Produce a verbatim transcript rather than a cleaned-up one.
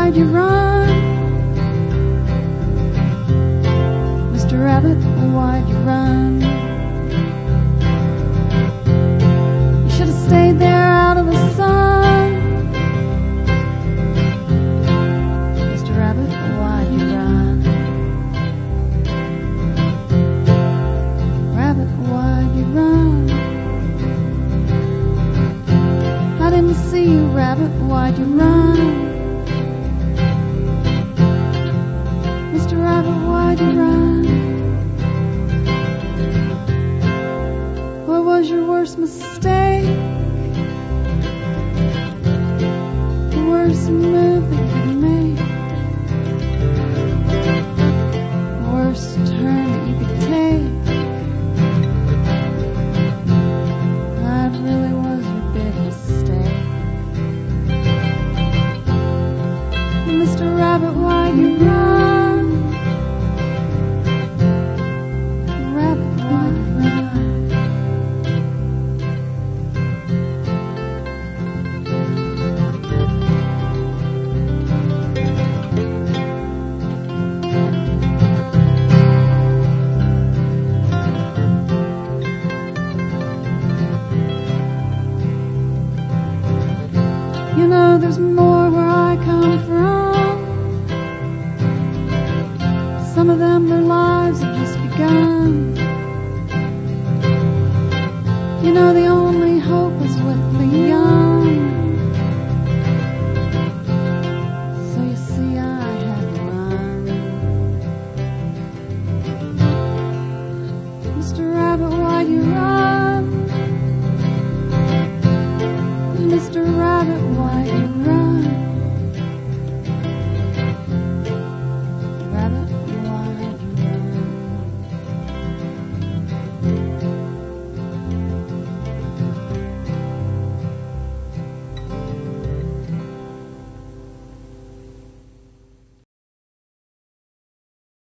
why'd you run? Mister Rabbit, why'd you run? You should have stayed there out of the sun. Mister Rabbit, why'd you run? Rabbit, why'd you run? I didn't see you, Rabbit, why'd you run? Mister Rabbit, why'd you run? What was your worst mistake? The worst move that you could make? The worst turn that you could take? That really was your big mistake. Mister Rabbit, why'd you run? Rabbit, why'd you run? You know there's more where I come from. Some of them, their lives have just begun. You know the only hope is with the young. So you see I had to run. Mister Rabbit, why'd you run? Mister Rabbit, why'd you run?